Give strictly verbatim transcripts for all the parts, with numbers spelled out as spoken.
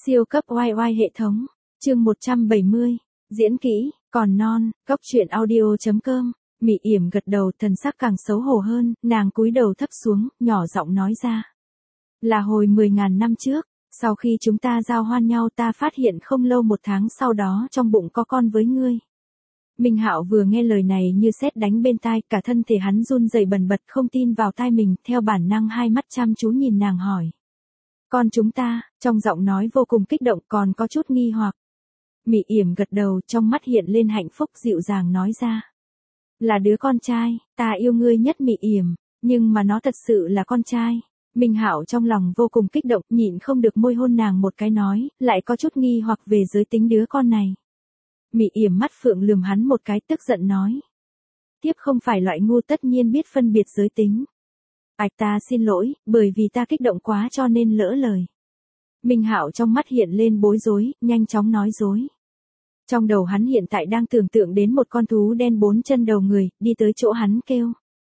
Siêu cấp oai oai hệ thống, chương một trăm bảy mươi, diễn kỹ, còn non, góc truyện audio chấm com. Mị Yểm gật đầu, thần sắc càng xấu hổ hơn, nàng cúi đầu thấp xuống, nhỏ giọng nói ra. Là hồi mười ngàn năm trước, sau khi chúng ta giao hoan nhau ta phát hiện không lâu một tháng sau đó trong bụng có con với ngươi. Minh Hạo vừa nghe lời này như sét đánh bên tai, cả thân thể hắn run rẩy bần bật không tin vào tai mình, theo bản năng hai mắt chăm chú nhìn nàng hỏi. Con chúng ta, trong giọng nói vô cùng kích động còn có chút nghi hoặc. Mị Yểm gật đầu, trong mắt hiện lên hạnh phúc dịu dàng nói ra. Là đứa con trai, ta yêu ngươi nhất Mị Yểm, nhưng mà nó thật sự là con trai. Minh Hạo trong lòng vô cùng kích động, nhịn không được môi hôn nàng một cái nói, lại có chút nghi hoặc về giới tính đứa con này. Mị Yểm mắt phượng lườm hắn một cái tức giận nói. Tiếp không phải loại ngu tất nhiên biết phân biệt giới tính. Ảch ta xin lỗi, bởi vì ta kích động quá cho nên lỡ lời. Minh Hạo trong mắt hiện lên bối rối, nhanh chóng nói dối. Trong đầu hắn hiện tại đang tưởng tượng đến một con thú đen bốn chân đầu người, đi tới chỗ hắn kêu.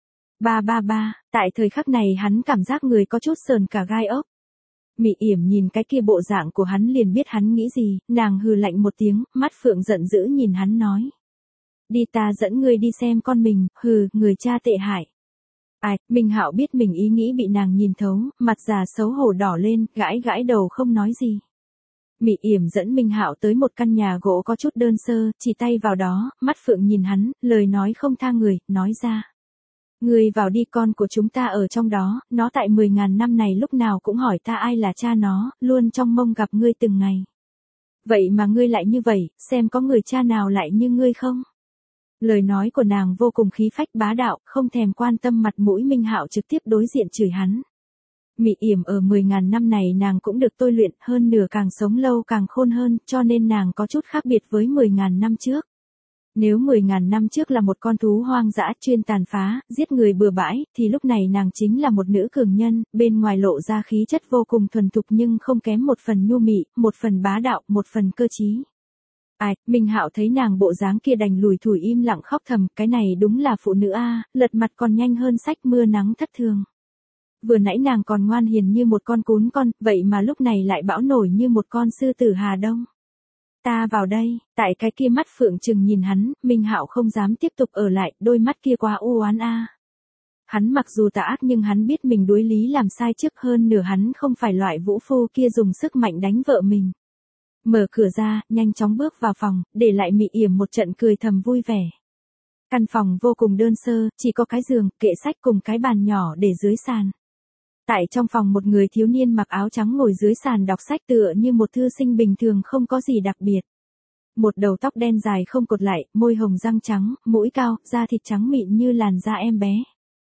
Ba ba ba, tại thời khắc này hắn cảm giác người có chút sờn cả gai ốc. Mị Yểm nhìn cái kia bộ dạng của hắn liền biết hắn nghĩ gì, nàng hừ lạnh một tiếng, mắt phượng giận dữ nhìn hắn nói. Đi ta dẫn ngươi đi xem con mình, hừ, người cha tệ hại. Ai, Minh Hạo biết mình ý nghĩ bị nàng nhìn thấu, mặt già xấu hổ đỏ lên, gãi gãi đầu không nói gì. Mị Yểm dẫn Minh Hạo tới một căn nhà gỗ có chút đơn sơ, chỉ tay vào đó, mắt phượng nhìn hắn, lời nói không tha người, nói ra. Ngươi vào đi, con của chúng ta ở trong đó, nó tại mười ngàn năm này lúc nào cũng hỏi ta ai là cha nó, luôn trong mông gặp ngươi từng ngày. Vậy mà ngươi lại như vậy, xem có người cha nào lại như ngươi không? Lời nói của nàng vô cùng khí phách bá đạo, không thèm quan tâm mặt mũi Minh Hạo trực tiếp đối diện chửi hắn. Mị Yểm ở mười ngàn năm này nàng cũng được tôi luyện, hơn nửa càng sống lâu càng khôn hơn, cho nên nàng có chút khác biệt với mười ngàn năm trước. Nếu mười ngàn năm trước là một con thú hoang dã chuyên tàn phá, giết người bừa bãi, thì lúc này nàng chính là một nữ cường nhân, bên ngoài lộ ra khí chất vô cùng thuần thục nhưng không kém một phần nhu mị, một phần bá đạo, một phần cơ trí. Ai, Minh Hạo thấy nàng bộ dáng kia đành lùi thủi im lặng khóc thầm, cái này đúng là phụ nữ a, lật mặt còn nhanh hơn sách mưa nắng thất thường. Vừa nãy nàng còn ngoan hiền như một con cún con, vậy mà lúc này lại bão nổi như một con sư tử Hà Đông. Ta vào đây, tại cái kia mắt phượng trừng nhìn hắn, Minh Hạo không dám tiếp tục ở lại, đôi mắt kia quá u oán a. Hắn mặc dù tà ác nhưng hắn biết mình đối lý làm sai trước, hơn nửa hắn không phải loại vũ phu kia dùng sức mạnh đánh vợ mình. Mở cửa ra, nhanh chóng bước vào phòng, để lại Mị Yểm một trận cười thầm vui vẻ. Căn phòng vô cùng đơn sơ, chỉ có cái giường, kệ sách cùng cái bàn nhỏ để dưới sàn. Tại trong phòng một người thiếu niên mặc áo trắng ngồi dưới sàn đọc sách tựa như một thư sinh bình thường không có gì đặc biệt. Một đầu tóc đen dài không cột lại, môi hồng răng trắng, mũi cao, da thịt trắng mịn như làn da em bé.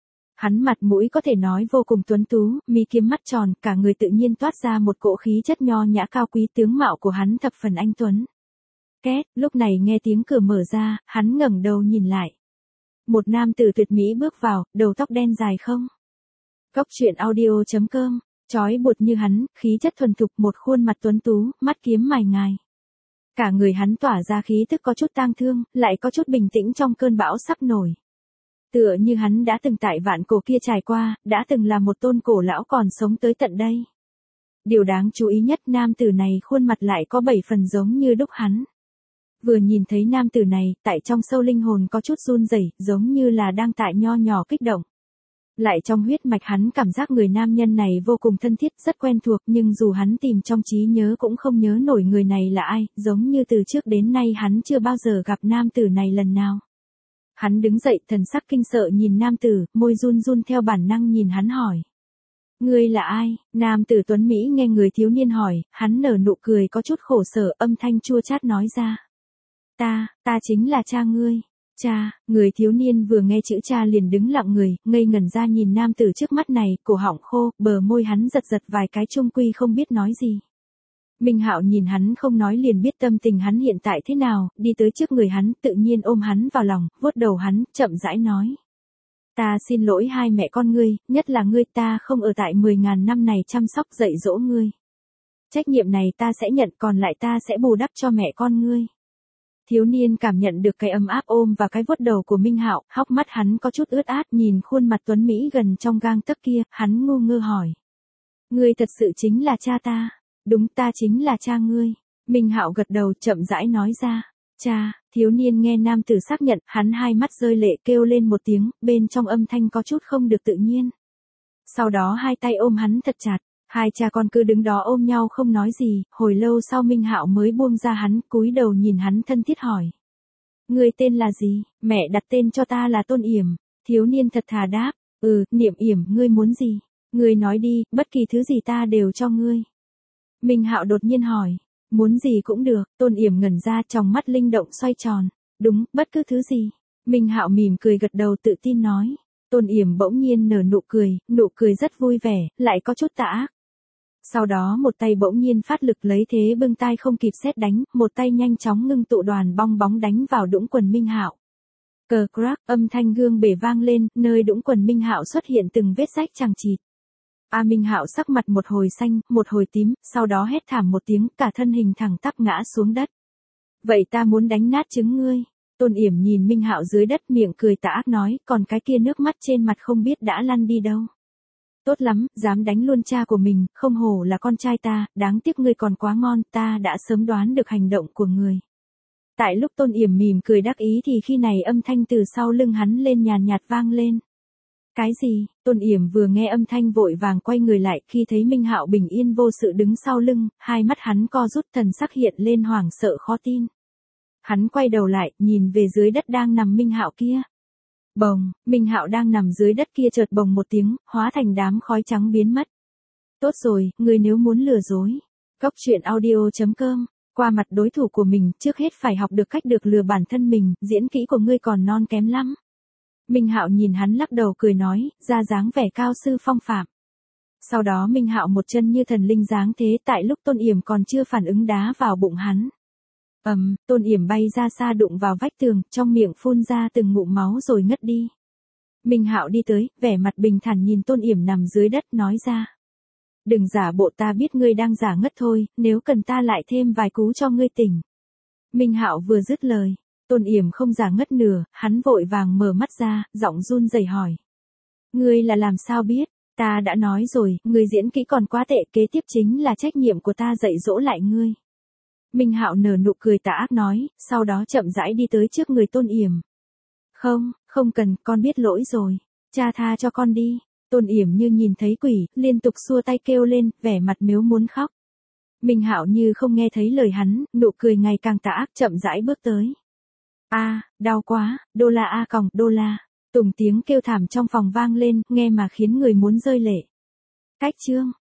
Hắn mặt mũi có thể nói vô cùng tuấn tú, mi kiếm mắt tròn, cả người tự nhiên toát ra một cỗ khí chất nho nhã cao quý, tướng mạo của hắn thập phần anh tuấn. Két, lúc này nghe tiếng cửa mở ra, hắn ngẩng đầu nhìn lại. Một nam tử tuyệt mỹ bước vào, đầu tóc đen dài không. Góc truyện audio chấm com, chói buộc như hắn, khí chất thuần thục, một khuôn mặt tuấn tú, mắt kiếm mài ngài. Cả người hắn tỏa ra khí tức có chút tang thương, lại có chút bình tĩnh trong cơn bão sắp nổi. Tựa như hắn đã từng tại vạn cổ kia trải qua, đã từng là một tôn cổ lão còn sống tới tận đây. Điều đáng chú ý nhất, nam tử này khuôn mặt lại có bảy phần giống như đúc hắn. Vừa nhìn thấy nam tử này, tại trong sâu linh hồn có chút run rẩy, giống như là đang tại nho nhỏ kích động. Lại trong huyết mạch hắn cảm giác người nam nhân này vô cùng thân thiết, rất quen thuộc, nhưng dù hắn tìm trong trí nhớ cũng không nhớ nổi người này là ai, giống như từ trước đến nay hắn chưa bao giờ gặp nam tử này lần nào. Hắn đứng dậy, thần sắc kinh sợ nhìn nam tử, môi run run theo bản năng nhìn hắn hỏi. Ngươi là ai? Nam tử tuấn Mỹ nghe người thiếu niên hỏi, hắn nở nụ cười có chút khổ sở, âm thanh chua chát nói ra. Ta, ta chính là cha ngươi. Cha, người thiếu niên vừa nghe chữ cha liền đứng lặng người, ngây ngẩn ra nhìn nam tử trước mắt này, cổ họng khô, bờ môi hắn giật giật vài cái chung quy không biết nói gì. Minh Hạo nhìn hắn không nói liền biết tâm tình hắn hiện tại thế nào, đi tới trước người hắn, tự nhiên ôm hắn vào lòng, vuốt đầu hắn, chậm rãi nói. Ta xin lỗi hai mẹ con ngươi, nhất là ngươi, ta không ở tại mười ngàn năm này chăm sóc dạy dỗ ngươi. Trách nhiệm này ta sẽ nhận, còn lại ta sẽ bù đắp cho mẹ con ngươi. Thiếu niên cảm nhận được cái ấm áp ôm và cái vuốt đầu của Minh Hạo, hốc mắt hắn có chút ướt át, nhìn khuôn mặt tuấn Mỹ gần trong gang tấc kia, hắn ngu ngơ hỏi. Ngươi thật sự chính là cha ta. Đúng, ta chính là cha ngươi. Minh Hạo gật đầu chậm rãi nói ra. Cha, thiếu niên nghe nam tử xác nhận, hắn hai mắt rơi lệ kêu lên một tiếng, bên trong âm thanh có chút không được tự nhiên. Sau đó hai tay ôm hắn thật chặt, hai cha con cứ đứng đó ôm nhau không nói gì, hồi lâu sau Minh Hạo mới buông ra hắn, cúi đầu nhìn hắn thân thiết hỏi. Ngươi tên là gì? Mẹ đặt tên cho ta là Tôn Yểm. Thiếu niên thật thà đáp, ừ, Niệm Yểm, ngươi muốn gì? Ngươi nói đi, bất kỳ thứ gì ta đều cho ngươi. Minh Hạo đột nhiên hỏi, muốn gì cũng được. Tôn Yểm ngẩn ra, trong mắt linh động xoay tròn. Đúng, bất cứ thứ gì. Minh Hạo mỉm cười gật đầu tự tin nói. Tôn Yểm bỗng nhiên nở nụ cười, nụ cười rất vui vẻ, lại có chút tà ác. Sau đó một tay bỗng nhiên phát lực lấy thế bưng tai không kịp sét đánh, một tay nhanh chóng ngưng tụ đoàn bong bóng đánh vào đũng quần Minh Hạo. Cờ crack, âm thanh gương bể vang lên, nơi đũng quần Minh Hạo xuất hiện từng vết rách chằng chịt. A Minh Hạo sắc mặt một hồi xanh, một hồi tím, sau đó hét thảm một tiếng, cả thân hình thẳng tắp ngã xuống đất. Vậy ta muốn đánh nát trứng ngươi. Tôn Yểm nhìn Minh Hạo dưới đất miệng cười tà ác nói, còn cái kia nước mắt trên mặt không biết đã lăn đi đâu. Tốt lắm, dám đánh luôn cha của mình, không hổ là con trai ta, đáng tiếc ngươi còn quá ngon, ta đã sớm đoán được hành động của người. Tại lúc Tôn Yểm mỉm cười đắc ý thì khi này âm thanh từ sau lưng hắn lên nhàn nhạt vang lên. Cái gì? Tôn Yểm vừa nghe âm thanh vội vàng quay người lại, khi thấy Minh Hạo bình yên vô sự đứng sau lưng, hai mắt hắn co rút, thần sắc hiện lên hoảng sợ khó tin. Hắn quay đầu lại, nhìn về dưới đất đang nằm Minh Hạo kia. Bồng, Minh Hạo đang nằm dưới đất kia chợt bồng một tiếng, hóa thành đám khói trắng biến mất. Tốt rồi, ngươi nếu muốn lừa dối. Cốc truyện audio chấm com, qua mặt đối thủ của mình, trước hết phải học được cách được lừa bản thân mình, diễn kỹ của ngươi còn non kém lắm. Minh Hạo nhìn hắn lắc đầu cười nói, ra dáng vẻ cao sư phong phạm. Sau đó Minh Hạo một chân như thần linh dáng thế, tại lúc Tôn Yểm còn chưa phản ứng đá vào bụng hắn. Ầm, um, Tôn Yểm bay ra xa đụng vào vách tường, trong miệng phun ra từng ngụm máu rồi ngất đi. Minh Hạo đi tới, vẻ mặt bình thản nhìn Tôn Yểm nằm dưới đất, nói ra. Đừng giả bộ, ta biết ngươi đang giả ngất thôi, nếu cần ta lại thêm vài cú cho ngươi tỉnh. Minh Hạo vừa dứt lời, Tôn Yểm không giả ngất nửa, hắn vội vàng mở mắt ra, giọng run rẩy hỏi. Ngươi là làm sao biết? Ta đã nói rồi, ngươi diễn kỹ còn quá tệ, kế tiếp chính là trách nhiệm của ta dạy dỗ lại ngươi. Minh Hạo nở nụ cười tà ác nói, sau đó chậm rãi đi tới trước người Tôn Yểm. Không, không cần, con biết lỗi rồi. Cha tha cho con đi. Tôn Yểm như nhìn thấy quỷ, liên tục xua tay kêu lên, vẻ mặt mếu muốn khóc. Minh Hạo như không nghe thấy lời hắn, nụ cười ngày càng tà ác chậm rãi bước tới. A, à, đau quá, đô la a còng, đô la. Tùng tiếng kêu thảm trong phòng vang lên, nghe mà khiến người muốn rơi lệ. Cách chương.